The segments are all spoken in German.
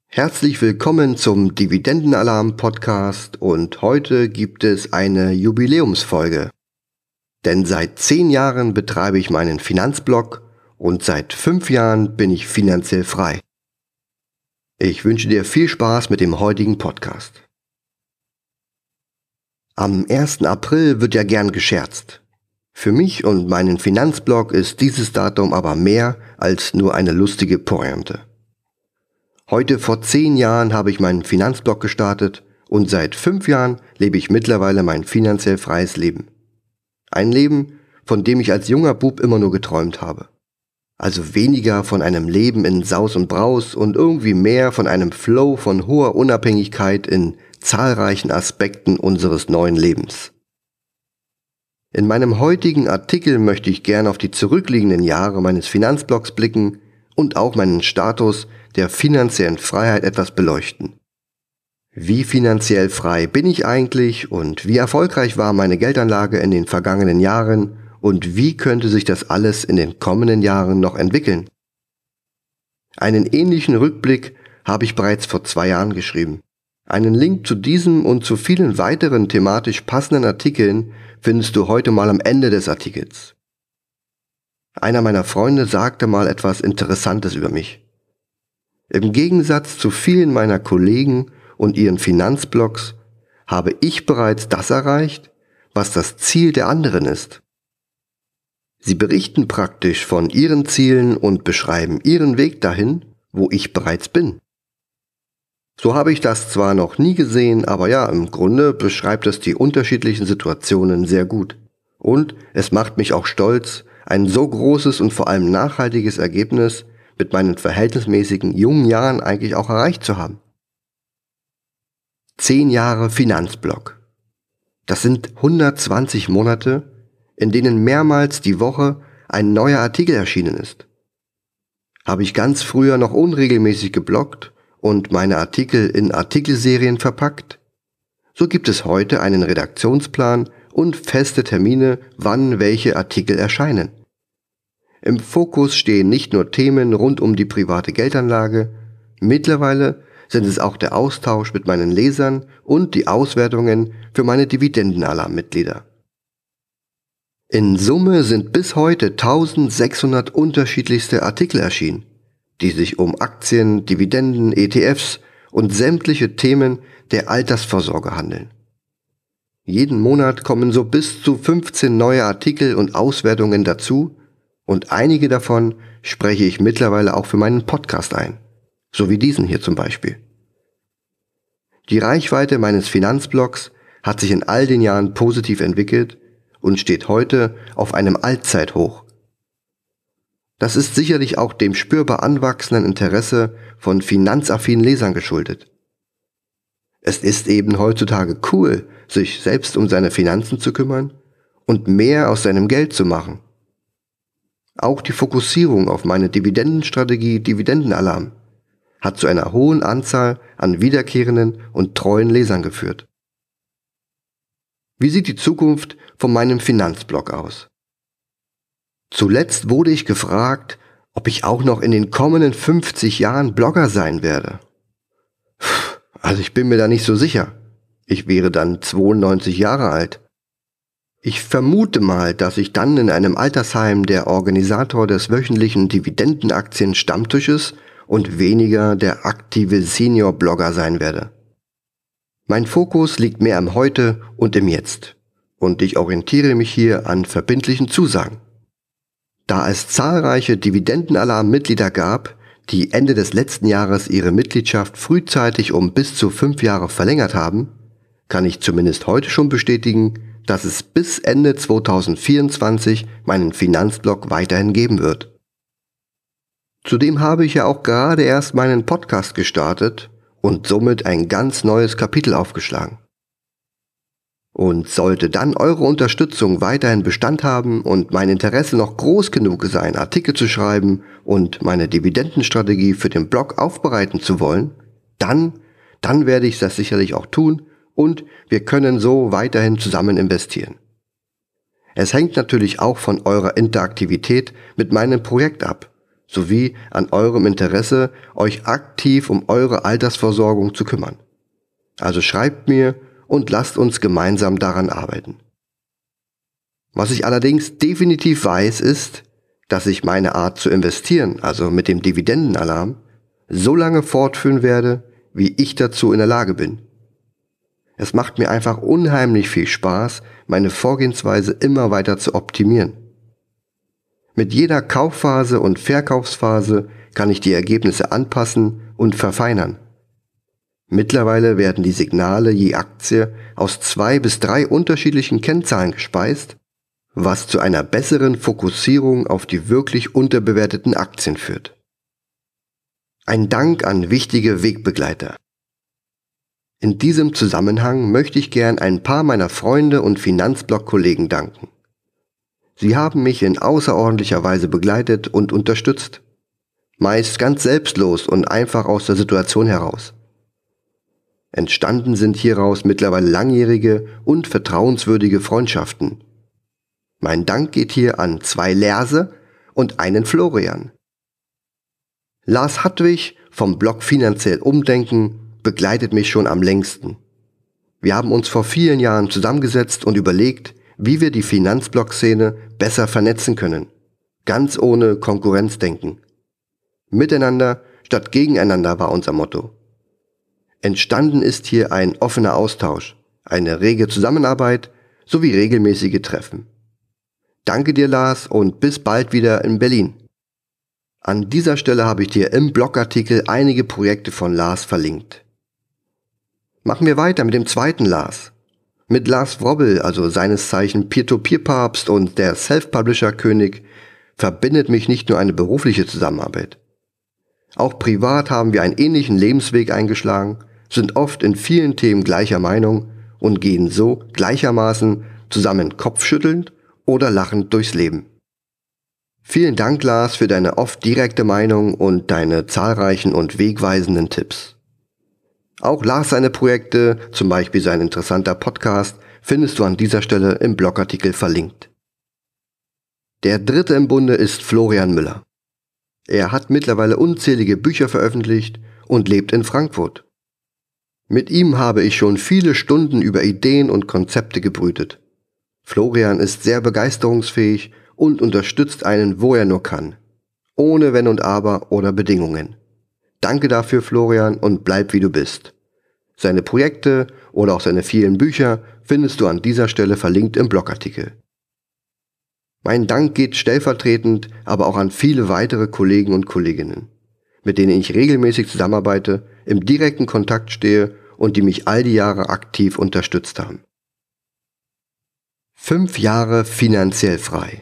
Herzlich willkommen zum Dividendenalarm-Podcast und heute gibt es eine Jubiläumsfolge. Denn seit 10 Jahren betreibe ich meinen Finanzblog und seit 5 Jahren bin ich finanziell frei. Ich wünsche dir viel Spaß mit dem heutigen Podcast. Am 1. April wird ja gern gescherzt. Für mich und meinen Finanzblog ist dieses Datum aber mehr als nur eine lustige Pointe. Heute vor 10 Jahren habe ich meinen Finanzblog gestartet und seit 5 Jahren lebe ich mittlerweile mein finanziell freies Leben. Ein Leben, von dem ich als junger Bub immer nur geträumt habe. Also weniger von einem Leben in Saus und Braus und irgendwie mehr von einem Flow von hoher Unabhängigkeit in zahlreichen Aspekten unseres neuen Lebens. In meinem heutigen Artikel möchte ich gern auf die zurückliegenden Jahre meines Finanzblogs blicken und auch meinen Status der finanziellen Freiheit etwas beleuchten. Wie finanziell frei bin ich eigentlich und wie erfolgreich war meine Geldanlage in den vergangenen Jahren und wie könnte sich das alles in den kommenden Jahren noch entwickeln? Einen ähnlichen Rückblick habe ich bereits vor 2 Jahren geschrieben. Einen Link zu diesem und zu vielen weiteren thematisch passenden Artikeln findest du heute mal am Ende des Artikels. Einer meiner Freunde sagte mal etwas Interessantes über mich. Im Gegensatz zu vielen meiner Kollegen und ihren Finanzblogs habe ich bereits das erreicht, was das Ziel der anderen ist. Sie berichten praktisch von ihren Zielen und beschreiben ihren Weg dahin, wo ich bereits bin. So habe ich das zwar noch nie gesehen, aber ja, im Grunde beschreibt es die unterschiedlichen Situationen sehr gut. Und es macht mich auch stolz, ein so großes und vor allem nachhaltiges Ergebnis mit meinen verhältnismäßigen jungen Jahren eigentlich auch erreicht zu haben. 10 Jahre Finanzblog. Das sind 120 Monate, in denen mehrmals die Woche ein neuer Artikel erschienen ist. Habe ich ganz früher noch unregelmäßig gebloggt und meine Artikel in Artikelserien verpackt, so gibt es heute einen Redaktionsplan und feste Termine, wann welche Artikel erscheinen. Im Fokus stehen nicht nur Themen rund um die private Geldanlage, mittlerweile sind es auch der Austausch mit meinen Lesern und die Auswertungen für meine Dividendenalarm-Mitglieder. In Summe sind bis heute 1600 unterschiedlichste Artikel erschienen, die sich um Aktien, Dividenden, ETFs und sämtliche Themen der Altersvorsorge handeln. Jeden Monat kommen so bis zu 15 neue Artikel und Auswertungen dazu und einige davon spreche ich mittlerweile auch für meinen Podcast ein, so wie diesen hier zum Beispiel. Die Reichweite meines Finanzblogs hat sich in all den Jahren positiv entwickelt und steht heute auf einem Allzeithoch. Das ist sicherlich auch dem spürbar anwachsenden Interesse von finanzaffinen Lesern geschuldet. Es ist eben heutzutage cool, sich selbst um seine Finanzen zu kümmern und mehr aus seinem Geld zu machen. Auch die Fokussierung auf meine Dividendenstrategie Dividendenalarm hat zu einer hohen Anzahl an wiederkehrenden und treuen Lesern geführt. Wie sieht die Zukunft von meinem Finanzblog aus? Zuletzt wurde ich gefragt, ob ich auch noch in den kommenden 50 Jahren Blogger sein werde. Also ich bin mir da nicht so sicher. Ich wäre dann 92 Jahre alt. Ich vermute mal, dass ich dann in einem Altersheim der Organisator des wöchentlichen Dividendenaktien-Stammtisches und weniger der aktive Senior-Blogger sein werde. Mein Fokus liegt mehr am Heute und im Jetzt und ich orientiere mich hier an verbindlichen Zusagen. Da es zahlreiche Dividendenalarm-Mitglieder gab, die Ende des letzten Jahres ihre Mitgliedschaft frühzeitig um bis zu 5 Jahre verlängert haben, kann ich zumindest heute schon bestätigen, dass es bis Ende 2024 meinen Finanzblog weiterhin geben wird. Zudem habe ich ja auch gerade erst meinen Podcast gestartet und somit ein ganz neues Kapitel aufgeschlagen. Und sollte dann eure Unterstützung weiterhin Bestand haben und mein Interesse noch groß genug sein, Artikel zu schreiben und meine Dividendenstrategie für den Blog aufbereiten zu wollen, dann werde ich das sicherlich auch tun und wir können so weiterhin zusammen investieren. Es hängt natürlich auch von eurer Interaktivität mit meinem Projekt ab, sowie an eurem Interesse, euch aktiv um eure Altersversorgung zu kümmern. Also schreibt mir und lasst uns gemeinsam daran arbeiten. Was ich allerdings definitiv weiß, ist, dass ich meine Art zu investieren, also mit dem Dividendenalarm, so lange fortführen werde, wie ich dazu in der Lage bin. Es macht mir einfach unheimlich viel Spaß, meine Vorgehensweise immer weiter zu optimieren. Mit jeder Kaufphase und Verkaufsphase kann ich die Ergebnisse anpassen und verfeinern. Mittlerweile werden die Signale je Aktie aus 2 bis 3 unterschiedlichen Kennzahlen gespeist, was zu einer besseren Fokussierung auf die wirklich unterbewerteten Aktien führt. Ein Dank an wichtige Wegbegleiter. In diesem Zusammenhang möchte ich gern ein paar meiner Freunde und Finanzblog-Kollegen danken. Sie haben mich in außerordentlicher Weise begleitet und unterstützt, meist ganz selbstlos und einfach aus der Situation heraus. Entstanden sind hieraus mittlerweile langjährige und vertrauenswürdige Freundschaften. Mein Dank geht hier an 2 Lerse und einen Florian. Lars Hartwig vom Blog Finanziell Umdenken begleitet mich schon am längsten. Wir haben uns vor vielen Jahren zusammengesetzt und überlegt, wie wir die Finanzblog-Szene besser vernetzen können. Ganz ohne Konkurrenzdenken. Miteinander statt gegeneinander war unser Motto. Entstanden ist hier ein offener Austausch, eine rege Zusammenarbeit sowie regelmäßige Treffen. Danke dir, Lars, und bis bald wieder in Berlin. An dieser Stelle habe ich dir im Blogartikel einige Projekte von Lars verlinkt. Machen wir weiter mit dem zweiten Lars. Mit Lars Wrobbel, also seines Zeichen Peer-to-Peer-Papst und der Self-Publisher-König, verbindet mich nicht nur eine berufliche Zusammenarbeit. Auch privat haben wir einen ähnlichen Lebensweg eingeschlagen, sind oft in vielen Themen gleicher Meinung und gehen so gleichermaßen zusammen kopfschüttelnd oder lachend durchs Leben. Vielen Dank, Lars, für deine oft direkte Meinung und deine zahlreichen und wegweisenden Tipps. Auch Lars seine Projekte, zum Beispiel sein interessanter Podcast, findest du an dieser Stelle im Blogartikel verlinkt. Der dritte im Bunde ist Florian Müller. Er hat mittlerweile unzählige Bücher veröffentlicht und lebt in Frankfurt. Mit ihm habe ich schon viele Stunden über Ideen und Konzepte gebrütet. Florian ist sehr begeisterungsfähig und unterstützt einen, wo er nur kann. Ohne Wenn und Aber oder Bedingungen. Danke dafür, Florian, und bleib wie du bist. Seine Projekte oder auch seine vielen Bücher findest du an dieser Stelle verlinkt im Blogartikel. Mein Dank geht stellvertretend aber auch an viele weitere Kollegen und Kolleginnen, mit denen ich regelmäßig zusammenarbeite, im direkten Kontakt stehe und die mich all die Jahre aktiv unterstützt haben. 5 Jahre finanziell frei.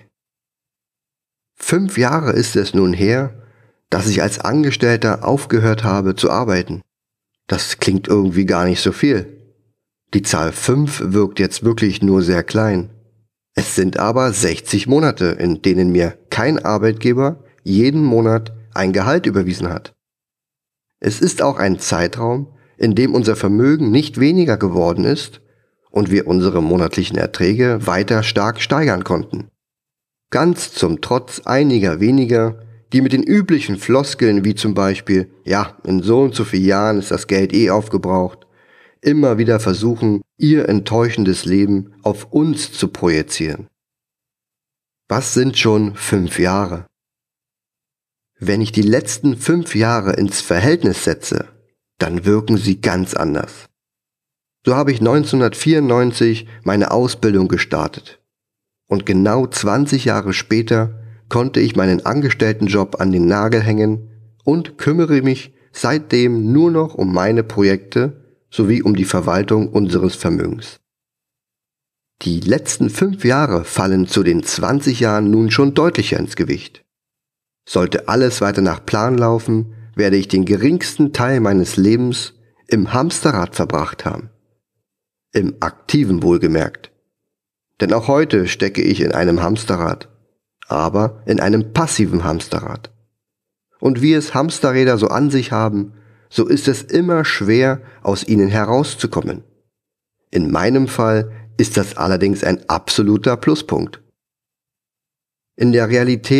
5 Jahre ist es nun her, dass ich als Angestellter aufgehört habe zu arbeiten. Das klingt irgendwie gar nicht so viel. Die Zahl 5 wirkt jetzt wirklich nur sehr klein. Es sind aber 60 Monate, in denen mir kein Arbeitgeber jeden Monat ein Gehalt überwiesen hat. Es ist auch ein Zeitraum, in dem unser Vermögen nicht weniger geworden ist und wir unsere monatlichen Erträge weiter stark steigern konnten. Ganz zum Trotz einiger weniger, die mit den üblichen Floskeln wie zum Beispiel, ja, in so und so vielen Jahren ist das Geld aufgebraucht, immer wieder versuchen, ihr enttäuschendes Leben auf uns zu projizieren. Was sind schon 5 Jahre? Wenn ich die letzten 5 Jahre ins Verhältnis setze, dann wirken sie ganz anders. So habe ich 1994 meine Ausbildung gestartet. Und genau 20 Jahre später konnte ich meinen Angestelltenjob an den Nagel hängen und kümmere mich seitdem nur noch um meine Projekte sowie um die Verwaltung unseres Vermögens. Die letzten 5 Jahre fallen zu den 20 Jahren nun schon deutlicher ins Gewicht. Sollte alles weiter nach Plan laufen, werde ich den geringsten Teil meines Lebens im Hamsterrad verbracht haben. Im aktiven wohlgemerkt. Denn auch heute stecke ich in einem Hamsterrad, aber in einem passiven Hamsterrad. Und wie es Hamsterräder so an sich haben, so ist es immer schwer, aus ihnen herauszukommen. In meinem Fall ist das allerdings ein absoluter Pluspunkt. In der Realität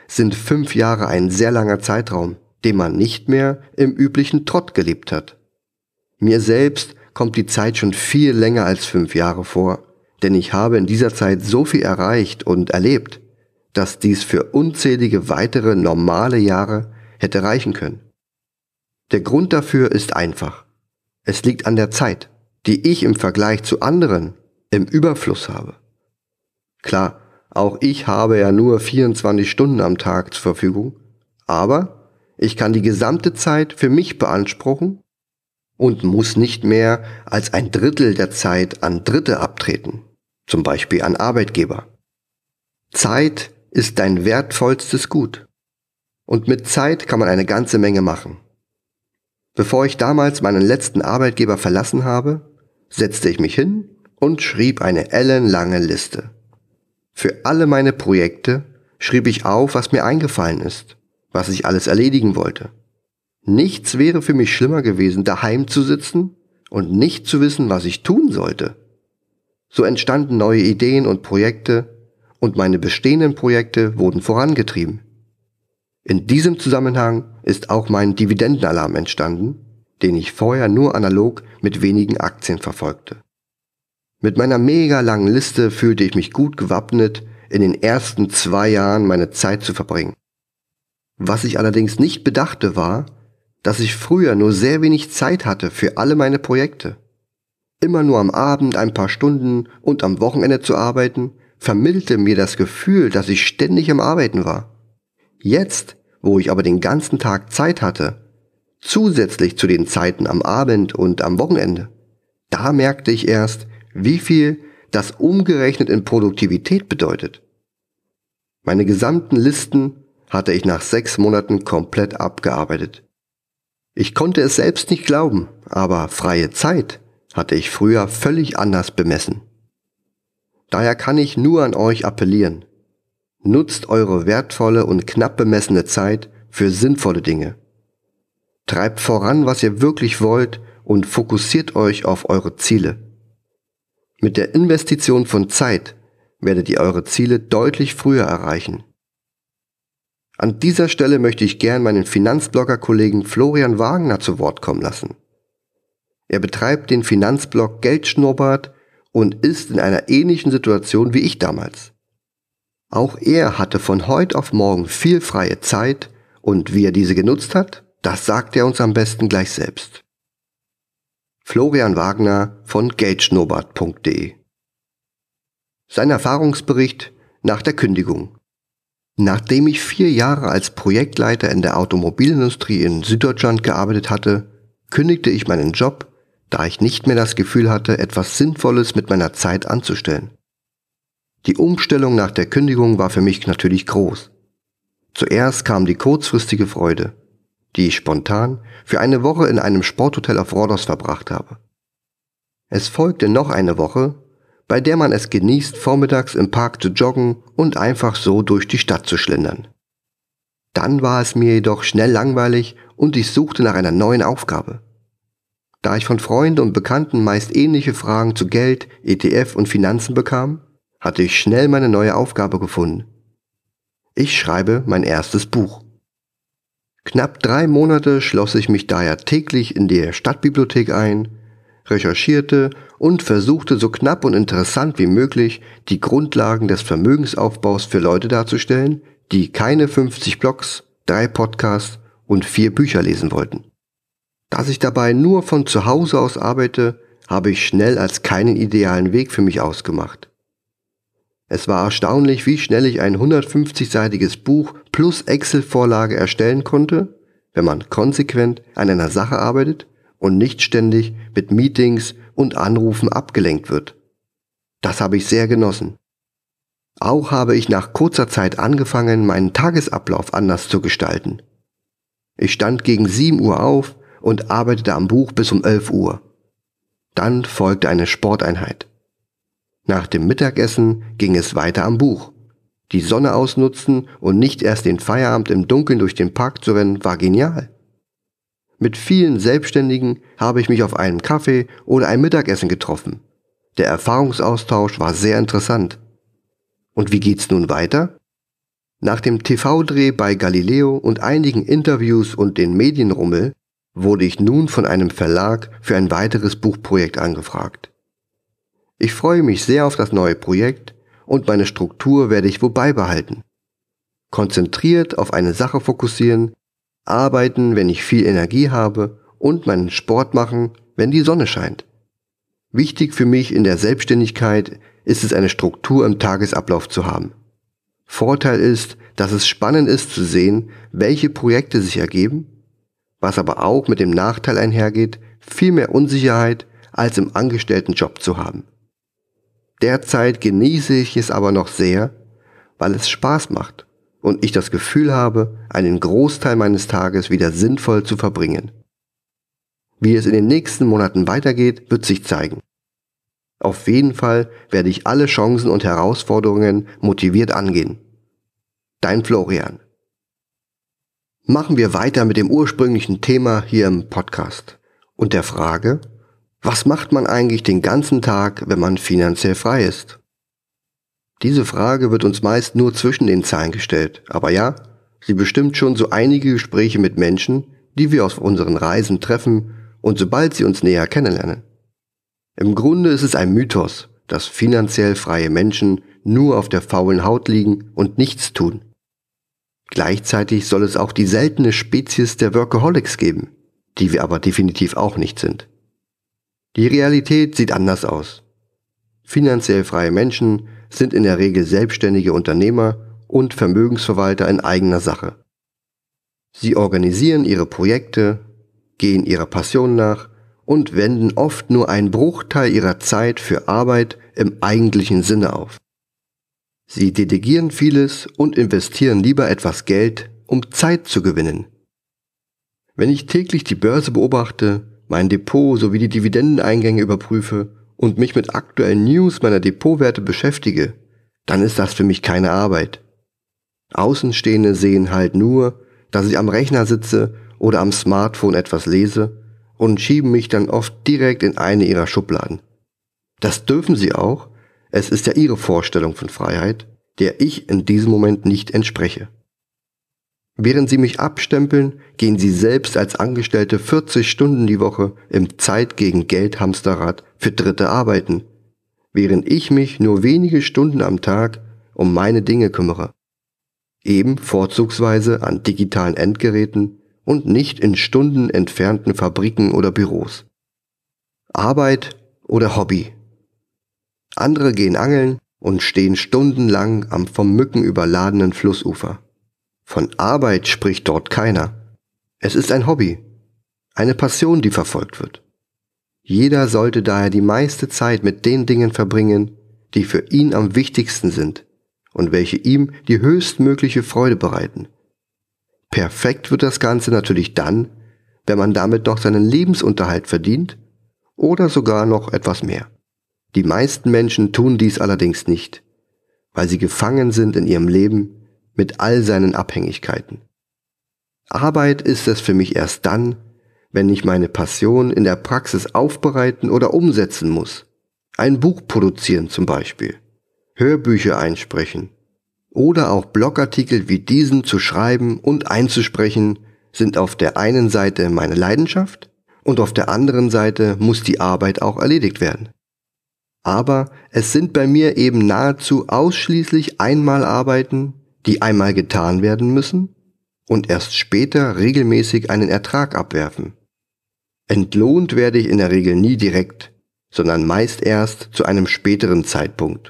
sind 5 Jahre ein sehr langer Zeitraum, den man nicht mehr im üblichen Trott gelebt hat. Mir selbst kommt die Zeit schon viel länger als 5 Jahre vor, denn ich habe in dieser Zeit so viel erreicht und erlebt, dass dies für unzählige weitere normale Jahre hätte reichen können. Der Grund dafür ist einfach. Es liegt an der Zeit, die ich im Vergleich zu anderen im Überfluss habe. Klar, auch ich habe ja nur 24 Stunden am Tag zur Verfügung, aber ich kann die gesamte Zeit für mich beanspruchen und muss nicht mehr als 1/3 der Zeit an Dritte abtreten, zum Beispiel an Arbeitgeber. Zeit ist dein wertvollstes Gut. Und mit Zeit kann man eine ganze Menge machen. Bevor ich damals meinen letzten Arbeitgeber verlassen habe, setzte ich mich hin und schrieb eine ellenlange Liste. Für alle meine Projekte schrieb ich auf, was mir eingefallen ist, was ich alles erledigen wollte. Nichts wäre für mich schlimmer gewesen, daheim zu sitzen und nicht zu wissen, was ich tun sollte. So entstanden neue Ideen und Projekte und meine bestehenden Projekte wurden vorangetrieben. In diesem Zusammenhang ist auch mein Dividendenalarm entstanden, den ich vorher nur analog mit wenigen Aktien verfolgte. Mit meiner mega langen Liste fühlte ich mich gut gewappnet, in den ersten 2 Jahren meine Zeit zu verbringen. Was ich allerdings nicht bedachte war, dass ich früher nur sehr wenig Zeit hatte für alle meine Projekte. Immer nur am Abend ein paar Stunden und am Wochenende zu arbeiten, vermittelte mir das Gefühl, dass ich ständig am Arbeiten war. Jetzt, wo ich aber den ganzen Tag Zeit hatte, zusätzlich zu den Zeiten am Abend und am Wochenende, da merkte ich erst, wie viel das umgerechnet in Produktivität bedeutet. Meine gesamten Listen hatte ich nach 6 Monaten komplett abgearbeitet. Ich konnte es selbst nicht glauben, aber freie Zeit hatte ich früher völlig anders bemessen. Daher kann ich nur an euch appellieren. Nutzt eure wertvolle und knapp bemessene Zeit für sinnvolle Dinge. Treibt voran, was ihr wirklich wollt und fokussiert euch auf eure Ziele. Mit der Investition von Zeit werdet ihr eure Ziele deutlich früher erreichen. An dieser Stelle möchte ich gern meinen Finanzblogger-Kollegen Florian Wagner zu Wort kommen lassen. Er betreibt den Finanzblog Geldschnurrbart und ist in einer ähnlichen Situation wie ich damals. Auch er hatte von heute auf morgen viel freie Zeit und wie er diese genutzt hat, das sagt er uns am besten gleich selbst. Florian Wagner von geldschnurrbart.de. Sein Erfahrungsbericht nach der Kündigung. Nachdem ich 4 Jahre als Projektleiter in der Automobilindustrie in Süddeutschland gearbeitet hatte, kündigte ich meinen Job, da ich nicht mehr das Gefühl hatte, etwas Sinnvolles mit meiner Zeit anzustellen. Die Umstellung nach der Kündigung war für mich natürlich groß. Zuerst kam die kurzfristige Freude, die ich spontan für eine Woche in einem Sporthotel auf Rhodos verbracht habe. Es folgte noch eine Woche, bei der man es genießt, vormittags im Park zu joggen und einfach so durch die Stadt zu schlendern. Dann war es mir jedoch schnell langweilig und ich suchte nach einer neuen Aufgabe. Da ich von Freunden und Bekannten meist ähnliche Fragen zu Geld, ETF und Finanzen bekam, hatte ich schnell meine neue Aufgabe gefunden. Ich schreibe mein erstes Buch. Knapp 3 Monate schloss ich mich daher täglich in der Stadtbibliothek ein, recherchierte und versuchte so knapp und interessant wie möglich die Grundlagen des Vermögensaufbaus für Leute darzustellen, die keine 50 Blogs, 3 Podcasts und 4 Bücher lesen wollten. Da ich dabei nur von zu Hause aus arbeite, habe ich schnell als keinen idealen Weg für mich ausgemacht. Es war erstaunlich, wie schnell ich ein 150-seitiges Buch plus Excel-Vorlage erstellen konnte, wenn man konsequent an einer Sache arbeitet und nicht ständig mit Meetings und Anrufen abgelenkt wird. Das habe ich sehr genossen. Auch habe ich nach kurzer Zeit angefangen, meinen Tagesablauf anders zu gestalten. Ich stand gegen 7 Uhr auf und arbeitete am Buch bis um 11 Uhr. Dann folgte eine Sporteinheit. Nach dem Mittagessen ging es weiter am Buch. Die Sonne ausnutzen und nicht erst den Feierabend im Dunkeln durch den Park zu rennen, war genial. Mit vielen Selbstständigen habe ich mich auf einem Kaffee oder ein Mittagessen getroffen. Der Erfahrungsaustausch war sehr interessant. Und wie geht's nun weiter? Nach dem TV-Dreh bei Galileo und einigen Interviews und den Medienrummel wurde ich nun von einem Verlag für ein weiteres Buchprojekt angefragt. Ich freue mich sehr auf das neue Projekt und meine Struktur werde ich wohl beibehalten. Konzentriert auf eine Sache fokussieren, arbeiten, wenn ich viel Energie habe und meinen Sport machen, wenn die Sonne scheint. Wichtig für mich in der Selbstständigkeit ist es, eine Struktur im Tagesablauf zu haben. Vorteil ist, dass es spannend ist zu sehen, welche Projekte sich ergeben, was aber auch mit dem Nachteil einhergeht, viel mehr Unsicherheit als im Angestelltenjob zu haben. Derzeit genieße ich es aber noch sehr, weil es Spaß macht und ich das Gefühl habe, einen Großteil meines Tages wieder sinnvoll zu verbringen. Wie es in den nächsten Monaten weitergeht, wird sich zeigen. Auf jeden Fall werde ich alle Chancen und Herausforderungen motiviert angehen. Dein Florian. Machen wir weiter mit dem ursprünglichen Thema hier im Podcast und der Frage, was macht man eigentlich den ganzen Tag, wenn man finanziell frei ist? Diese Frage wird uns meist nur zwischen den Zeilen gestellt, aber ja, sie bestimmt schon so einige Gespräche mit Menschen, die wir auf unseren Reisen treffen und sobald sie uns näher kennenlernen. Im Grunde ist es ein Mythos, dass finanziell freie Menschen nur auf der faulen Haut liegen und nichts tun. Gleichzeitig soll es auch die seltene Spezies der Workaholics geben, die wir aber definitiv auch nicht sind. Die Realität sieht anders aus. Finanziell freie Menschen sind in der Regel selbstständige Unternehmer und Vermögensverwalter in eigener Sache. Sie organisieren ihre Projekte, gehen ihrer Passion nach und wenden oft nur einen Bruchteil ihrer Zeit für Arbeit im eigentlichen Sinne auf. Sie delegieren vieles und investieren lieber etwas Geld, um Zeit zu gewinnen. Wenn ich täglich die Börse beobachte, mein Depot sowie die Dividendeneingänge überprüfe und mich mit aktuellen News meiner Depotwerte beschäftige, dann ist das für mich keine Arbeit. Außenstehende sehen halt nur, dass ich am Rechner sitze oder am Smartphone etwas lese und schieben mich dann oft direkt in eine ihrer Schubladen. Das dürfen sie auch, es ist ja ihre Vorstellung von Freiheit, der ich in diesem Moment nicht entspreche. Während sie mich abstempeln, gehen sie selbst als Angestellte 40 Stunden die Woche im Zeit-gegen-Geld-Hamsterrad für Dritte arbeiten, während ich mich nur wenige Stunden am Tag um meine Dinge kümmere. Eben vorzugsweise an digitalen Endgeräten und nicht in Stunden entfernten Fabriken oder Büros. Arbeit oder Hobby? Andere gehen angeln und stehen stundenlang am vom Mücken überladenen Flussufer. Von Arbeit spricht dort keiner. Es ist ein Hobby, eine Passion, die verfolgt wird. Jeder sollte daher die meiste Zeit mit den Dingen verbringen, die für ihn am wichtigsten sind und welche ihm die höchstmögliche Freude bereiten. Perfekt wird das Ganze natürlich dann, wenn man damit noch seinen Lebensunterhalt verdient oder sogar noch etwas mehr. Die meisten Menschen tun dies allerdings nicht, weil sie gefangen sind in ihrem Leben mit all seinen Abhängigkeiten. Arbeit ist es für mich erst dann, wenn ich meine Passion in der Praxis aufbereiten oder umsetzen muss. Ein Buch produzieren zum Beispiel, Hörbücher einsprechen oder auch Blogartikel wie diesen zu schreiben und einzusprechen, sind auf der einen Seite meine Leidenschaft und auf der anderen Seite muss die Arbeit auch erledigt werden. Aber es sind bei mir eben nahezu ausschließlich Einmalarbeiten, die einmal getan werden müssen und erst später regelmäßig einen Ertrag abwerfen. Entlohnt werde ich in der Regel nie direkt, sondern meist erst zu einem späteren Zeitpunkt.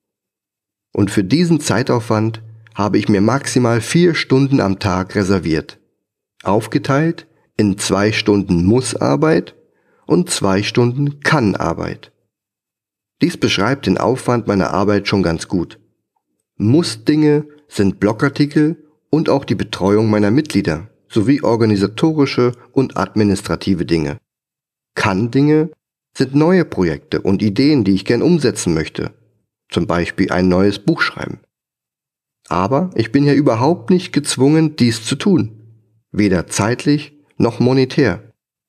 Und für diesen Zeitaufwand habe ich mir maximal 4 Stunden am Tag reserviert, aufgeteilt in 2 Stunden Muss-Arbeit und 2 Stunden Kann-Arbeit. Dies beschreibt den Aufwand meiner Arbeit schon ganz gut. Muss-Dinge sind Blogartikel und auch die Betreuung meiner Mitglieder sowie organisatorische und administrative Dinge. Kann-Dinge sind neue Projekte und Ideen, die ich gern umsetzen möchte, zum Beispiel ein neues Buch schreiben. Aber ich bin ja überhaupt nicht gezwungen, dies zu tun, weder zeitlich noch monetär.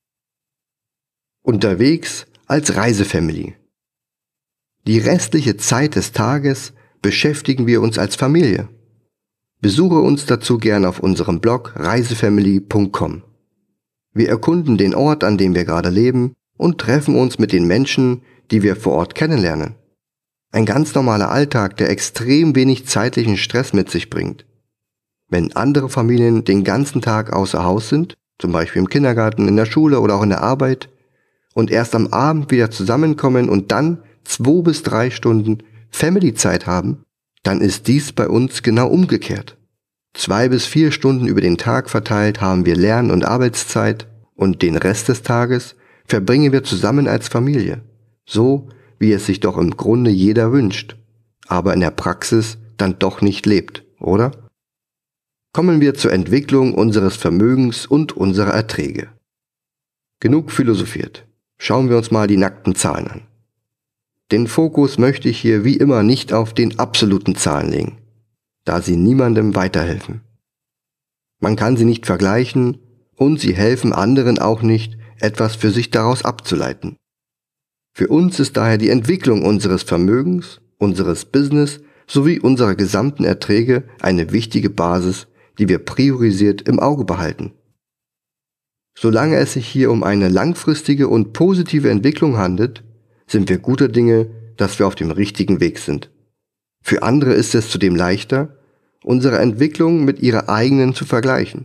Unterwegs als Reisefamily. Die restliche Zeit des Tages beschäftigen wir uns als Familie. Besuche uns dazu gern auf unserem Blog reisefamily.com. Wir erkunden den Ort, an dem wir gerade leben und treffen uns mit den Menschen, die wir vor Ort kennenlernen. Ein ganz normaler Alltag, der extrem wenig zeitlichen Stress mit sich bringt. Wenn andere Familien den ganzen Tag außer Haus sind, zum Beispiel im Kindergarten, in der Schule oder auch in der Arbeit, und erst am Abend wieder zusammenkommen und dann 2 bis 3 Stunden Family-Zeit haben, dann ist dies bei uns genau umgekehrt. 2 bis 4 Stunden über den Tag verteilt haben wir Lern- und Arbeitszeit und den Rest des Tages verbringen wir zusammen als Familie. So, wie es sich doch im Grunde jeder wünscht, aber in der Praxis dann doch nicht lebt, oder? Kommen wir zur Entwicklung unseres Vermögens und unserer Erträge. Genug philosophiert. Schauen wir uns mal die nackten Zahlen an. Den Fokus möchte ich hier wie immer nicht auf den absoluten Zahlen legen, da sie niemandem weiterhelfen. Man kann sie nicht vergleichen und sie helfen anderen auch nicht, etwas für sich daraus abzuleiten. Für uns ist daher die Entwicklung unseres Vermögens, unseres Business sowie unserer gesamten Erträge eine wichtige Basis, die wir priorisiert im Auge behalten. Solange es sich hier um eine langfristige und positive Entwicklung handelt, sind wir guter Dinge, dass wir auf dem richtigen Weg sind. Für andere ist es zudem leichter, unsere Entwicklung mit ihrer eigenen zu vergleichen.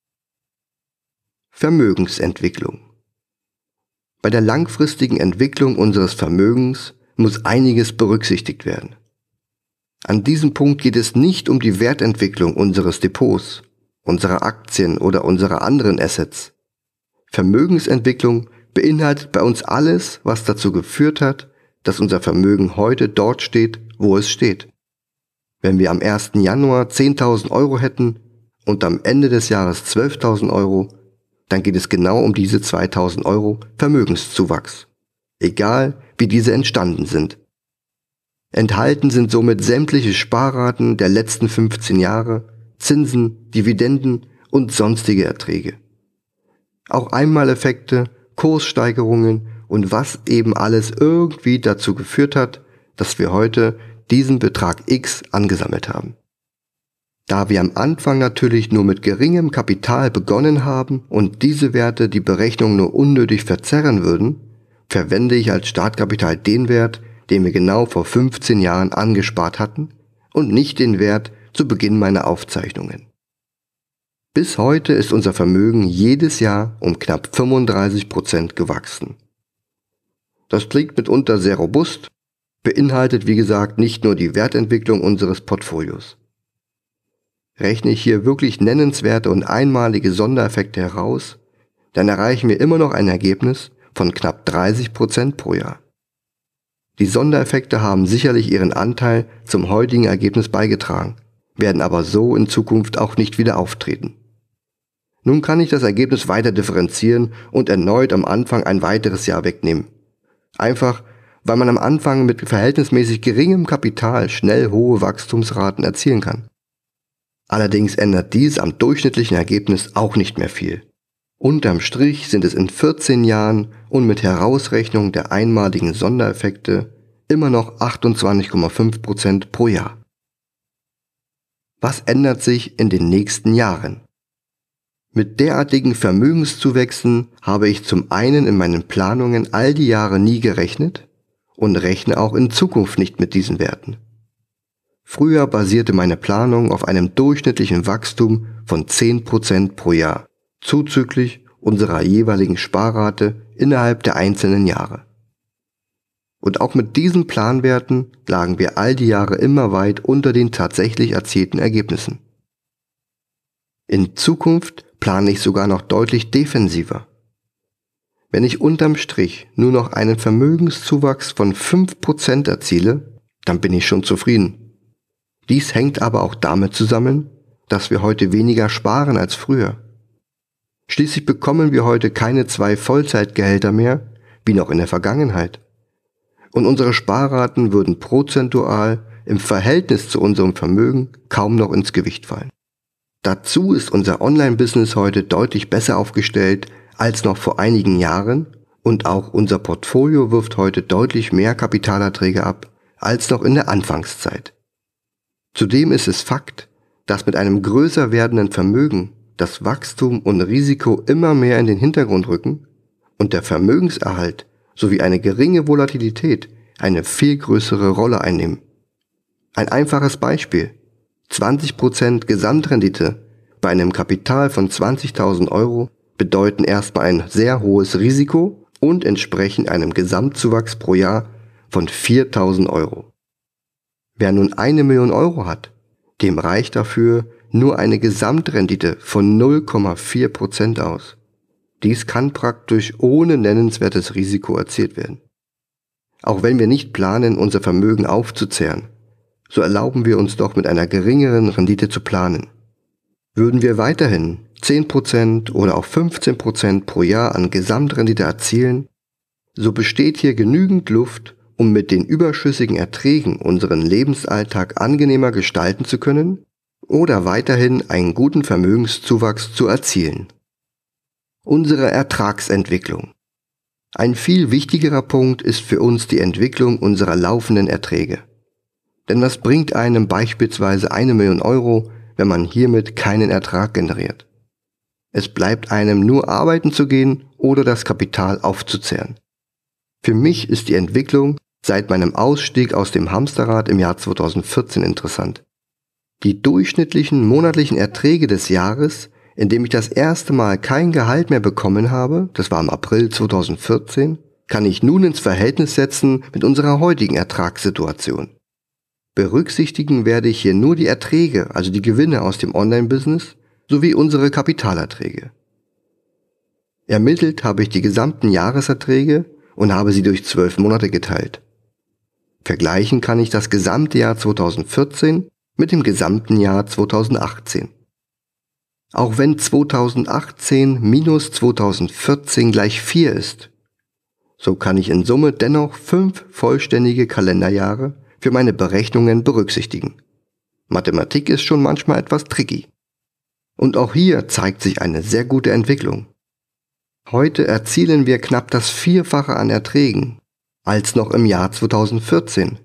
Vermögensentwicklung. Bei der langfristigen Entwicklung unseres Vermögens muss einiges berücksichtigt werden. An diesem Punkt geht es nicht um die Wertentwicklung unseres Depots, unserer Aktien oder unserer anderen Assets. Vermögensentwicklung beinhaltet bei uns alles, was dazu geführt hat, dass unser Vermögen heute dort steht, wo es steht. Wenn wir am 1. Januar 10.000 Euro hätten und am Ende des Jahres 12.000 Euro, dann geht es genau um diese 2.000 Euro Vermögenszuwachs, egal wie diese entstanden sind. Enthalten sind somit sämtliche Sparraten der letzten 15 Jahre, Zinsen, Dividenden und sonstige Erträge. Auch Einmaleffekte, Kurssteigerungen und was eben alles irgendwie dazu geführt hat, dass wir heute diesen Betrag X angesammelt haben. Da wir am Anfang natürlich nur mit geringem Kapital begonnen haben und diese Werte die Berechnung nur unnötig verzerren würden, verwende ich als Startkapital den Wert, den wir genau vor 15 Jahren angespart hatten und nicht den Wert zu Beginn meiner Aufzeichnungen. Bis heute ist unser Vermögen jedes Jahr um knapp 35% gewachsen. Das klingt mitunter sehr robust, beinhaltet wie gesagt nicht nur die Wertentwicklung unseres Portfolios. Rechne ich hier wirklich nennenswerte und einmalige Sondereffekte heraus, dann erreichen wir immer noch ein Ergebnis von knapp 30% pro Jahr. Die Sondereffekte haben sicherlich ihren Anteil zum heutigen Ergebnis beigetragen, werden aber so in Zukunft auch nicht wieder auftreten. Nun kann ich das Ergebnis weiter differenzieren und erneut am Anfang ein weiteres Jahr wegnehmen. Einfach, weil man am Anfang mit verhältnismäßig geringem Kapital schnell hohe Wachstumsraten erzielen kann. Allerdings ändert dies am durchschnittlichen Ergebnis auch nicht mehr viel. Unterm Strich sind es in 14 Jahren und mit Herausrechnung der einmaligen Sondereffekte immer noch 28,5% pro Jahr. Was ändert sich in den nächsten Jahren? Mit derartigen Vermögenszuwächsen habe ich zum einen in meinen Planungen all die Jahre nie gerechnet und rechne auch in Zukunft nicht mit diesen Werten. Früher basierte meine Planung auf einem durchschnittlichen Wachstum von 10% pro Jahr, zuzüglich unserer jeweiligen Sparrate innerhalb der einzelnen Jahre. Und auch mit diesen Planwerten lagen wir all die Jahre immer weit unter den tatsächlich erzielten Ergebnissen. In Zukunft plane ich sogar noch deutlich defensiver. Wenn ich unterm Strich nur noch einen Vermögenszuwachs von 5% erziele, dann bin ich schon zufrieden. Dies hängt aber auch damit zusammen, dass wir heute weniger sparen als früher. Schließlich bekommen wir heute keine 2 Vollzeitgehälter mehr, wie noch in der Vergangenheit. Und unsere Sparraten würden prozentual im Verhältnis zu unserem Vermögen kaum noch ins Gewicht fallen. Dazu ist unser Online-Business heute deutlich besser aufgestellt als noch vor einigen Jahren und auch unser Portfolio wirft heute deutlich mehr Kapitalerträge ab als noch in der Anfangszeit. Zudem ist es Fakt, dass mit einem größer werdenden Vermögen das Wachstum und Risiko immer mehr in den Hintergrund rücken und der Vermögenserhalt sowie eine geringe Volatilität eine viel größere Rolle einnehmen. Ein einfaches Beispiel: 20% Gesamtrendite bei einem Kapital von 20.000 Euro bedeuten erstmal ein sehr hohes Risiko und entsprechen einem Gesamtzuwachs pro Jahr von 4.000 Euro. Wer nun 1 Million Euro hat, dem reicht dafür nur eine Gesamtrendite von 0,4% aus. Dies kann praktisch ohne nennenswertes Risiko erzielt werden. Auch wenn wir nicht planen, unser Vermögen aufzuzehren, so erlauben wir uns doch mit einer geringeren Rendite zu planen. Würden wir weiterhin 10% oder auch 15% pro Jahr an Gesamtrendite erzielen, so besteht hier genügend Luft, um mit den überschüssigen Erträgen unseren Lebensalltag angenehmer gestalten zu können oder weiterhin einen guten Vermögenszuwachs zu erzielen. Unsere Ertragsentwicklung. Ein viel wichtigerer Punkt ist für uns die Entwicklung unserer laufenden Erträge. Denn was bringt einem beispielsweise 1 Million Euro, wenn man hiermit keinen Ertrag generiert? Es bleibt einem nur arbeiten zu gehen oder das Kapital aufzuzehren. Für mich ist die Entwicklung seit meinem Ausstieg aus dem Hamsterrad im Jahr 2014 interessant. Die durchschnittlichen monatlichen Erträge des Jahres, in dem ich das erste Mal kein Gehalt mehr bekommen habe, das war im April 2014, kann ich nun ins Verhältnis setzen mit unserer heutigen Ertragssituation. Berücksichtigen werde ich hier nur die Erträge, also die Gewinne aus dem Online-Business, sowie unsere Kapitalerträge. Ermittelt habe ich die gesamten Jahreserträge und habe sie durch 12 Monate geteilt. Vergleichen kann ich das gesamte Jahr 2014 mit dem gesamten Jahr 2018. Auch wenn 2018 minus 2014 gleich 4 ist, so kann ich in Summe dennoch 5 vollständige Kalenderjahre für meine Berechnungen berücksichtigen. Mathematik ist schon manchmal etwas tricky. Und auch hier zeigt sich eine sehr gute Entwicklung. Heute erzielen wir knapp das Vierfache an Erträgen als noch im Jahr 2014.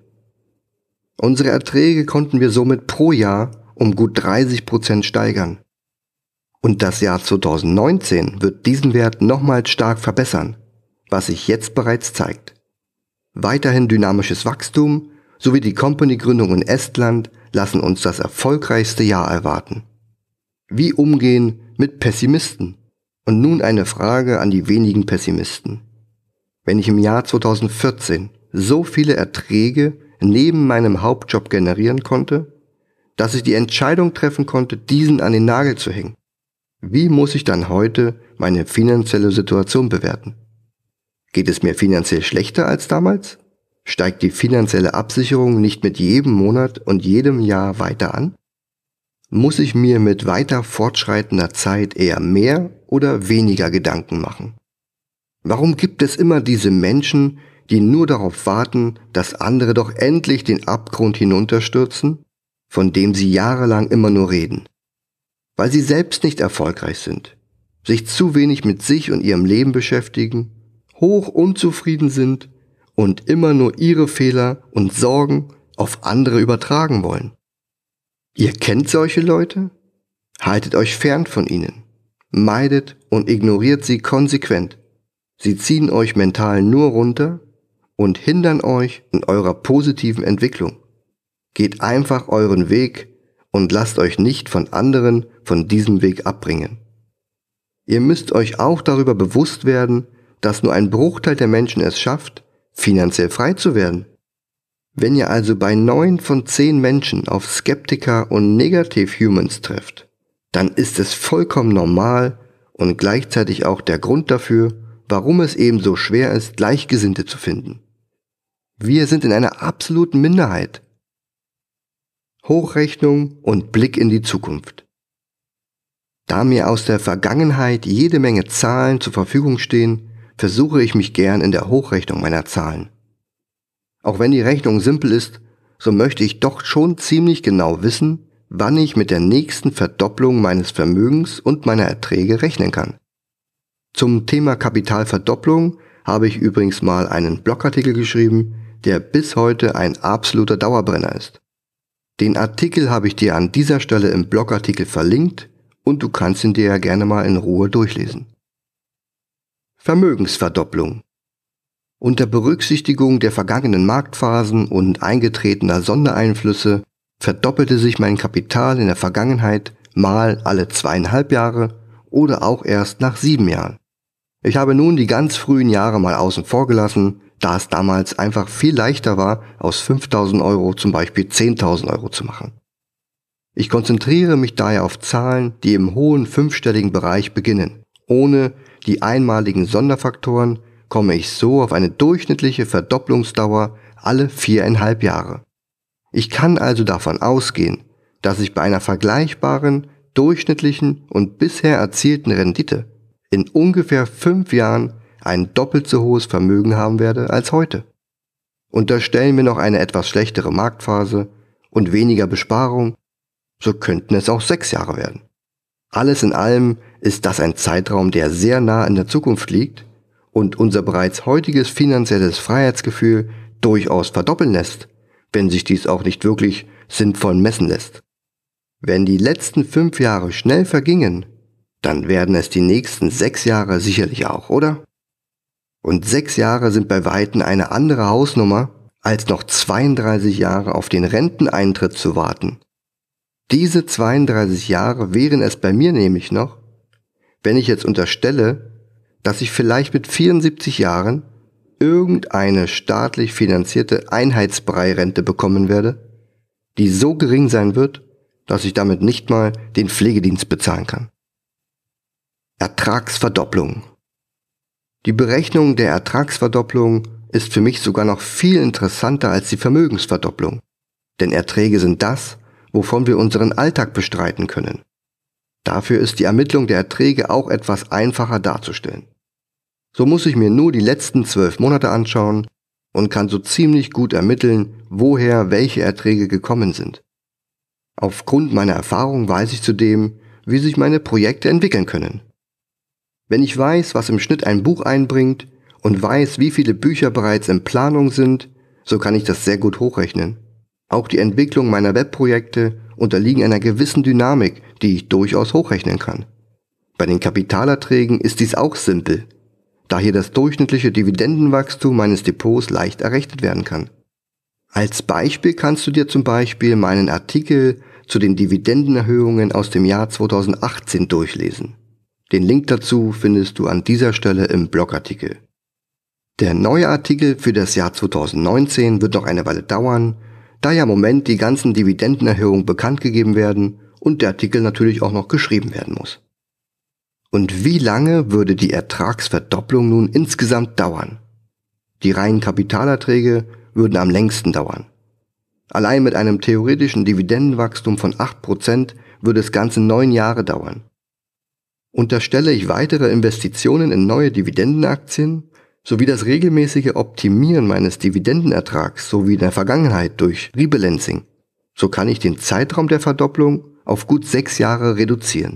Unsere Erträge konnten wir somit pro Jahr um gut 30% steigern. Und das Jahr 2019 wird diesen Wert nochmals stark verbessern, was sich jetzt bereits zeigt. Weiterhin dynamisches Wachstum sowie die Company-Gründung in Estland lassen uns das erfolgreichste Jahr erwarten. Wie umgehen mit Pessimisten? Und nun eine Frage an die wenigen Pessimisten. Wenn ich im Jahr 2014 so viele Erträge neben meinem Hauptjob generieren konnte, dass ich die Entscheidung treffen konnte, diesen an den Nagel zu hängen, wie muss ich dann heute meine finanzielle Situation bewerten? Geht es mir finanziell schlechter als damals? Steigt die finanzielle Absicherung nicht mit jedem Monat und jedem Jahr weiter an? Muss ich mir mit weiter fortschreitender Zeit eher mehr oder weniger Gedanken machen? Warum gibt es immer diese Menschen, die nur darauf warten, dass andere doch endlich den Abgrund hinunterstürzen, von dem sie jahrelang immer nur reden? Weil sie selbst nicht erfolgreich sind, sich zu wenig mit sich und ihrem Leben beschäftigen, hoch unzufrieden sind und immer nur ihre Fehler und Sorgen auf andere übertragen wollen. Ihr kennt solche Leute? Haltet euch fern von ihnen. Meidet und ignoriert sie konsequent. Sie ziehen euch mental nur runter und hindern euch in eurer positiven Entwicklung. Geht einfach euren Weg und lasst euch nicht von anderen von diesem Weg abbringen. Ihr müsst euch auch darüber bewusst werden, dass nur ein Bruchteil der Menschen es schafft, finanziell frei zu werden. Wenn ihr also bei 9 von 10 Menschen auf Skeptiker und Negativ-Humans trefft, dann ist es vollkommen normal und gleichzeitig auch der Grund dafür, warum es eben so schwer ist, Gleichgesinnte zu finden. Wir sind in einer absoluten Minderheit. Hochrechnung und Blick in die Zukunft. Da mir aus der Vergangenheit jede Menge Zahlen zur Verfügung stehen, versuche ich mich gern in der Hochrechnung meiner Zahlen. Auch wenn die Rechnung simpel ist, so möchte ich doch schon ziemlich genau wissen, wann ich mit der nächsten Verdopplung meines Vermögens und meiner Erträge rechnen kann. Zum Thema Kapitalverdopplung habe ich übrigens mal einen Blogartikel geschrieben, der bis heute ein absoluter Dauerbrenner ist. Den Artikel habe ich dir an dieser Stelle im Blogartikel verlinkt und du kannst ihn dir ja gerne mal in Ruhe durchlesen. Vermögensverdopplung. Unter Berücksichtigung der vergangenen Marktphasen und eingetretener Sondereinflüsse verdoppelte sich mein Kapital in der Vergangenheit mal alle 2,5 Jahre oder auch erst nach 7 Jahren. Ich habe nun die ganz frühen Jahre mal außen vor gelassen, da es damals einfach viel leichter war, aus 5.000 Euro zum Beispiel 10.000 Euro zu machen. Ich konzentriere mich daher auf Zahlen, die im hohen fünfstelligen Bereich beginnen. Ohne die einmaligen Sonderfaktoren komme ich so auf eine durchschnittliche Verdopplungsdauer alle 4,5 Jahre. Ich kann also davon ausgehen, dass ich bei einer vergleichbaren, durchschnittlichen und bisher erzielten Rendite in ungefähr 5 Jahren ein doppelt so hohes Vermögen haben werde als heute. Unterstellen wir noch eine etwas schlechtere Marktphase und weniger Besparung, so könnten es auch 6 Jahre werden. Alles in allem ist das ein Zeitraum, der sehr nah in der Zukunft liegt und unser bereits heutiges finanzielles Freiheitsgefühl durchaus verdoppeln lässt, wenn sich dies auch nicht wirklich sinnvoll messen lässt. Wenn die letzten 5 Jahre schnell vergingen, dann werden es die nächsten 6 Jahre sicherlich auch, oder? Und 6 Jahre sind bei Weitem eine andere Hausnummer, als noch 32 Jahre auf den Renteneintritt zu warten. Diese 32 Jahre wären es bei mir nämlich noch, wenn ich jetzt unterstelle, dass ich vielleicht mit 74 Jahren irgendeine staatlich finanzierte Einheitsbrei-Rente bekommen werde, die so gering sein wird, dass ich damit nicht mal den Pflegedienst bezahlen kann. Ertragsverdopplung. Die Berechnung der Ertragsverdopplung ist für mich sogar noch viel interessanter als die Vermögensverdopplung, denn Erträge sind das, wovon wir unseren Alltag bestreiten können. Dafür ist die Ermittlung der Erträge auch etwas einfacher darzustellen. So muss ich mir nur die letzten 12 Monate anschauen und kann so ziemlich gut ermitteln, woher welche Erträge gekommen sind. Aufgrund meiner Erfahrung weiß ich zudem, wie sich meine Projekte entwickeln können. Wenn ich weiß, was im Schnitt ein Buch einbringt und weiß, wie viele Bücher bereits in Planung sind, so kann ich das sehr gut hochrechnen. Auch die Entwicklung meiner Webprojekte unterliegen einer gewissen Dynamik, die ich durchaus hochrechnen kann. Bei den Kapitalerträgen ist dies auch simpel, da hier das durchschnittliche Dividendenwachstum meines Depots leicht errechnet werden kann. Als Beispiel kannst du dir zum Beispiel meinen Artikel zu den Dividendenerhöhungen aus dem Jahr 2018 durchlesen. Den Link dazu findest du an dieser Stelle im Blogartikel. Der neue Artikel für das Jahr 2019 wird noch eine Weile dauern, da ja im Moment die ganzen Dividendenerhöhungen bekannt gegeben werden und der Artikel natürlich auch noch geschrieben werden muss. Und wie lange würde die Ertragsverdopplung nun insgesamt dauern? Die reinen Kapitalerträge würden am längsten dauern. Allein mit einem theoretischen Dividendenwachstum von 8% würde es ganze 9 Jahre dauern. Unterstelle ich weitere Investitionen in neue Dividendenaktien sowie das regelmäßige Optimieren meines Dividendenertrags sowie in der Vergangenheit durch Rebalancing, so kann ich den Zeitraum der Verdopplung auf gut 6 Jahre reduzieren.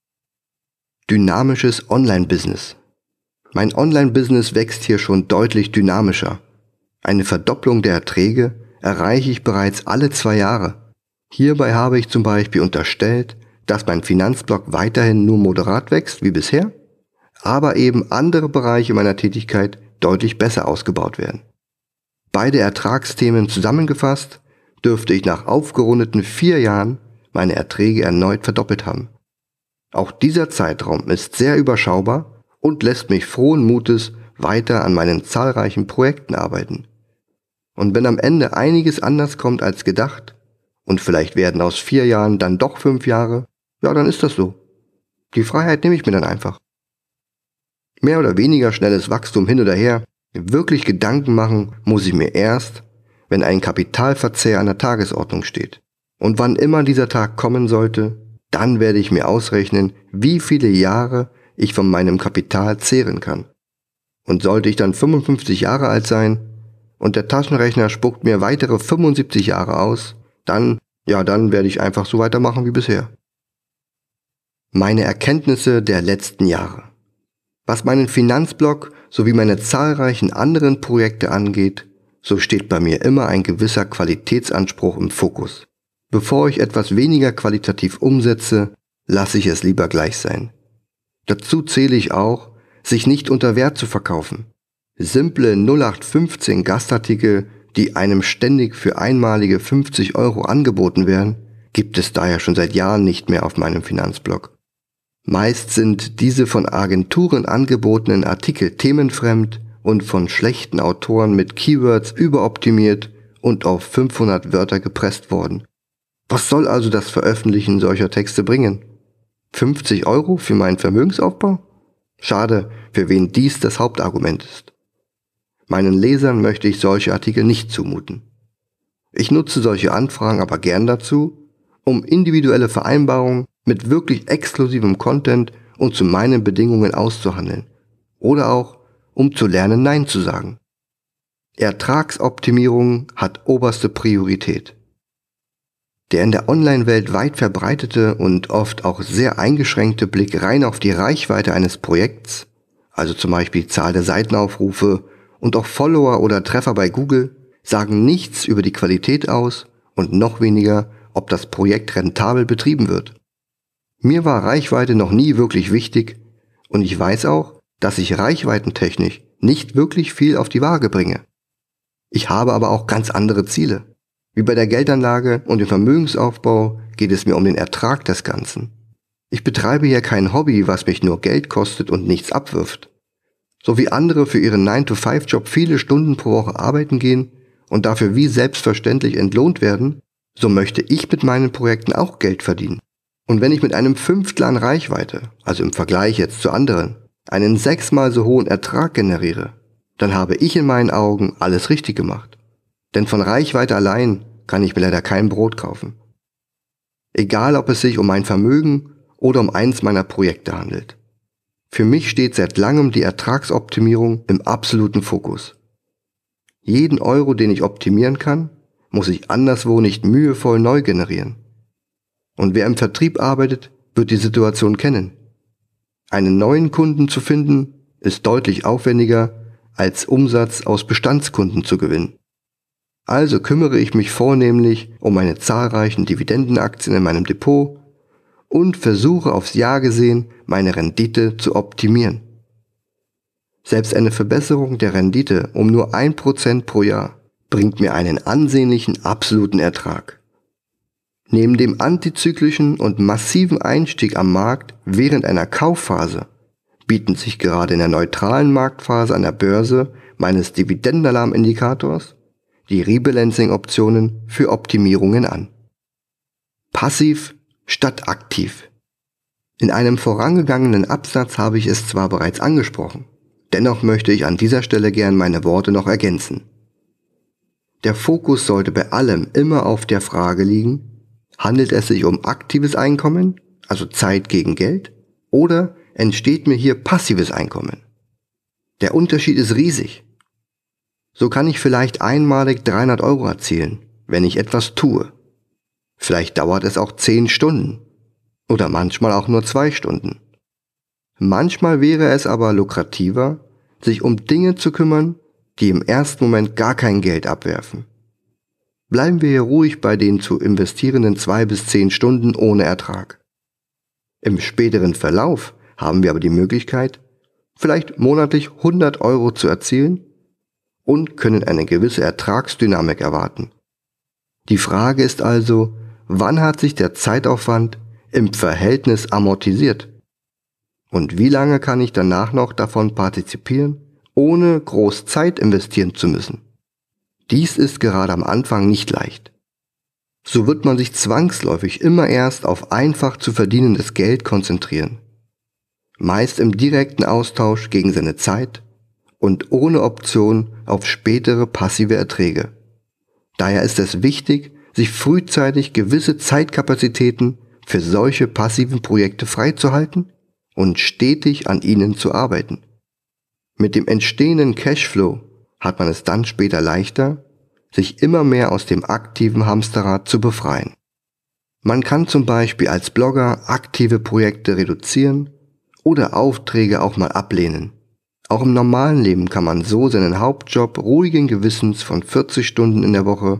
Dynamisches Online-Business. Mein Online-Business wächst hier schon deutlich dynamischer. Eine Verdopplung der Erträge erreiche ich bereits alle 2 Jahre. Hierbei habe ich zum Beispiel unterstellt, dass mein Finanzblock weiterhin nur moderat wächst wie bisher, aber eben andere Bereiche meiner Tätigkeit deutlich besser ausgebaut werden. Beide Ertragsthemen zusammengefasst, dürfte ich nach aufgerundeten 4 Jahren meine Erträge erneut verdoppelt haben. Auch dieser Zeitraum ist sehr überschaubar und lässt mich frohen Mutes weiter an meinen zahlreichen Projekten arbeiten. Und wenn am Ende einiges anders kommt als gedacht und vielleicht werden aus 4 Jahren dann doch 5 Jahre, ja, dann ist das so. Die Freiheit nehme ich mir dann einfach. Mehr oder weniger schnelles Wachstum hin oder her, wirklich Gedanken machen muss ich mir erst, wenn ein Kapitalverzehr an der Tagesordnung steht. Und wann immer dieser Tag kommen sollte, dann werde ich mir ausrechnen, wie viele Jahre ich von meinem Kapital zehren kann. Und sollte ich dann 55 Jahre alt sein und der Taschenrechner spuckt mir weitere 75 Jahre aus, dann werde ich einfach so weitermachen wie bisher. Meine Erkenntnisse der letzten Jahre. Was meinen Finanzblock sowie meine zahlreichen anderen Projekte angeht, so steht bei mir immer ein gewisser Qualitätsanspruch im Fokus. Bevor ich etwas weniger qualitativ umsetze, lasse ich es lieber gleich sein. Dazu zähle ich auch, sich nicht unter Wert zu verkaufen. Simple 0815 Gastartikel, die einem ständig für einmalige 50 € angeboten werden, gibt es daher schon seit Jahren nicht mehr auf meinem Finanzblog. Meist sind diese von Agenturen angebotenen Artikel themenfremd und von schlechten Autoren mit Keywords überoptimiert und auf 500 Wörter gepresst worden. Was soll also das Veröffentlichen solcher Texte bringen? 50 € für meinen Vermögensaufbau? Schade, für wen dies das Hauptargument ist. Meinen Lesern möchte ich solche Artikel nicht zumuten. Ich nutze solche Anfragen aber gern dazu, um individuelle Vereinbarungen mit wirklich exklusivem Content und zu meinen Bedingungen auszuhandeln. Oder auch, um zu lernen, Nein zu sagen. Ertragsoptimierung hat oberste Priorität. Der in der Online-Welt weit verbreitete und oft auch sehr eingeschränkte Blick rein auf die Reichweite eines Projekts, also zum Beispiel Zahl der Seitenaufrufe und auch Follower oder Treffer bei Google, sagen nichts über die Qualität aus und noch weniger, ob das Projekt rentabel betrieben wird. Mir war Reichweite noch nie wirklich wichtig und ich weiß auch, dass ich reichweitentechnisch nicht wirklich viel auf die Waage bringe. Ich habe aber auch ganz andere Ziele. Wie bei der Geldanlage und dem Vermögensaufbau geht es mir um den Ertrag des Ganzen. Ich betreibe hier kein Hobby, was mich nur Geld kostet und nichts abwirft. So wie andere für ihren 9-to-5-Job viele Stunden pro Woche arbeiten gehen und dafür wie selbstverständlich entlohnt werden, so möchte ich mit meinen Projekten auch Geld verdienen. Und wenn ich mit einem Fünftel an Reichweite, also im Vergleich jetzt zu anderen, einen 6-mal so hohen Ertrag generiere, dann habe ich in meinen Augen alles richtig gemacht. Denn von Reichweite allein kann ich mir leider kein Brot kaufen. Egal, ob es sich um mein Vermögen oder um eins meiner Projekte handelt. Für mich steht seit langem die Ertragsoptimierung im absoluten Fokus. Jeden Euro, den ich optimieren kann, muss ich anderswo nicht mühevoll neu generieren. Und wer im Vertrieb arbeitet, wird die Situation kennen. Einen neuen Kunden zu finden, ist deutlich aufwendiger, als Umsatz aus Bestandskunden zu gewinnen. Also kümmere ich mich vornehmlich um meine zahlreichen Dividendenaktien in meinem Depot und versuche aufs Jahr gesehen, meine Rendite zu optimieren. Selbst eine Verbesserung der Rendite um nur 1% pro Jahr bringt mir einen ansehnlichen absoluten Ertrag. Neben dem antizyklischen und massiven Einstieg am Markt während einer Kaufphase bieten sich gerade in der neutralen Marktphase an der Börse meines Dividendenalarmindikators die Rebalancing-Optionen für Optimierungen an. Passiv statt aktiv. In einem vorangegangenen Absatz habe ich es zwar bereits angesprochen, dennoch möchte ich an dieser Stelle gern meine Worte noch ergänzen. Der Fokus sollte bei allem immer auf der Frage liegen, handelt es sich um aktives Einkommen, also Zeit gegen Geld, oder entsteht mir hier passives Einkommen? Der Unterschied ist riesig. So kann ich vielleicht einmalig 300 € erzielen, wenn ich etwas tue. Vielleicht dauert es auch 10 Stunden oder manchmal auch nur 2 Stunden. Manchmal wäre es aber lukrativer, sich um Dinge zu kümmern, die im ersten Moment gar kein Geld abwerfen. Bleiben wir hier ruhig bei den zu investierenden 2 bis 10 Stunden ohne Ertrag. Im späteren Verlauf haben wir aber die Möglichkeit, vielleicht monatlich 100 € zu erzielen und können eine gewisse Ertragsdynamik erwarten. Die Frage ist also, wann hat sich der Zeitaufwand im Verhältnis amortisiert? Und wie lange kann ich danach noch davon partizipieren, ohne groß Zeit investieren zu müssen? Dies ist gerade am Anfang nicht leicht. So wird man sich zwangsläufig immer erst auf einfach zu verdienendes Geld konzentrieren. Meist im direkten Austausch gegen seine Zeit und ohne Option auf spätere passive Erträge. Daher ist es wichtig, sich frühzeitig gewisse Zeitkapazitäten für solche passiven Projekte freizuhalten und stetig an ihnen zu arbeiten. Mit dem entstehenden Cashflow hat man es dann später leichter, sich immer mehr aus dem aktiven Hamsterrad zu befreien. Man kann zum Beispiel als Blogger aktive Projekte reduzieren oder Aufträge auch mal ablehnen. Auch im normalen Leben kann man so seinen Hauptjob ruhigen Gewissens von 40 Stunden in der Woche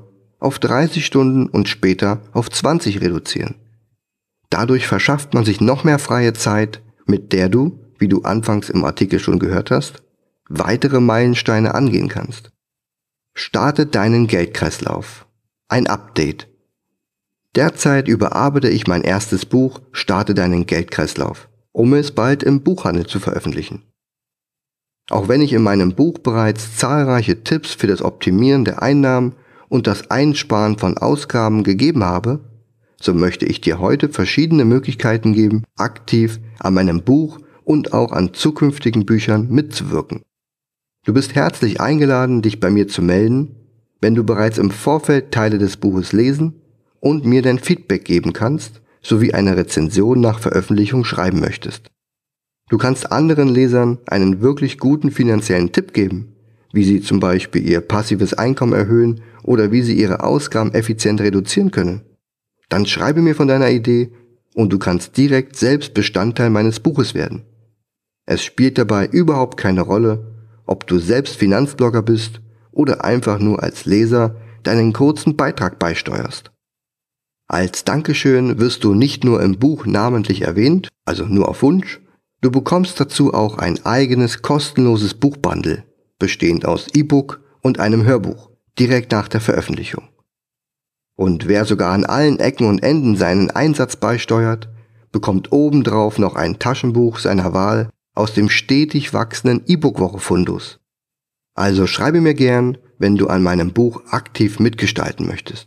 auf 30 Stunden und später auf 20 reduzieren. Dadurch verschafft man sich noch mehr freie Zeit, mit der du, wie du anfangs im Artikel schon gehört hast, weitere Meilensteine angehen kannst. Starte deinen Geldkreislauf. Ein Update. Derzeit überarbeite ich mein erstes Buch Starte deinen Geldkreislauf, um es bald im Buchhandel zu veröffentlichen. Auch wenn ich in meinem Buch bereits zahlreiche Tipps für das Optimieren der Einnahmen und das Einsparen von Ausgaben gegeben habe, so möchte ich dir heute verschiedene Möglichkeiten geben, aktiv an meinem Buch und auch an zukünftigen Büchern mitzuwirken. Du bist herzlich eingeladen, dich bei mir zu melden, wenn du bereits im Vorfeld Teile des Buches lesen und mir dein Feedback geben kannst, sowie eine Rezension nach Veröffentlichung schreiben möchtest. Du kannst anderen Lesern einen wirklich guten finanziellen Tipp geben, wie sie zum Beispiel ihr passives Einkommen erhöhen oder wie sie ihre Ausgaben effizient reduzieren können. Dann schreibe mir von deiner Idee und du kannst direkt selbst Bestandteil meines Buches werden. Es spielt dabei überhaupt keine Rolle, ob du selbst Finanzblogger bist oder einfach nur als Leser deinen kurzen Beitrag beisteuerst. Als Dankeschön wirst du nicht nur im Buch namentlich erwähnt, also nur auf Wunsch, du bekommst dazu auch ein eigenes kostenloses Buchbundle, bestehend aus E-Book und einem Hörbuch, direkt nach der Veröffentlichung. Und wer sogar an allen Ecken und Enden seinen Einsatz beisteuert, bekommt obendrauf noch ein Taschenbuch seiner Wahl aus dem stetig wachsenden E-Book-Woche-Fundus. Also schreibe mir gern, wenn du an meinem Buch aktiv mitgestalten möchtest.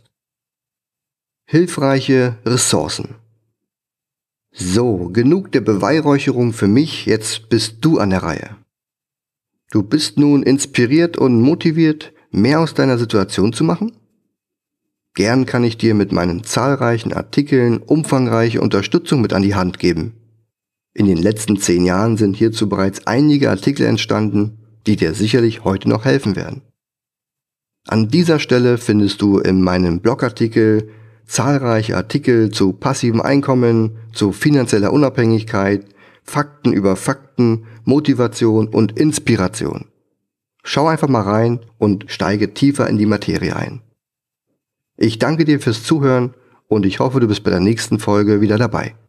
Hilfreiche Ressourcen. So, genug der Beweihräucherung für mich, jetzt bist du an der Reihe. Du bist nun inspiriert und motiviert, mehr aus deiner Situation zu machen? Gern kann ich dir mit meinen zahlreichen Artikeln umfangreiche Unterstützung mit an die Hand geben. In den letzten 10 Jahren sind hierzu bereits einige Artikel entstanden, die dir sicherlich heute noch helfen werden. An dieser Stelle findest du in meinem Blogartikel zahlreiche Artikel zu passivem Einkommen, zu finanzieller Unabhängigkeit, Fakten über Fakten, Motivation und Inspiration. Schau einfach mal rein und steige tiefer in die Materie ein. Ich danke dir fürs Zuhören und ich hoffe, du bist bei der nächsten Folge wieder dabei.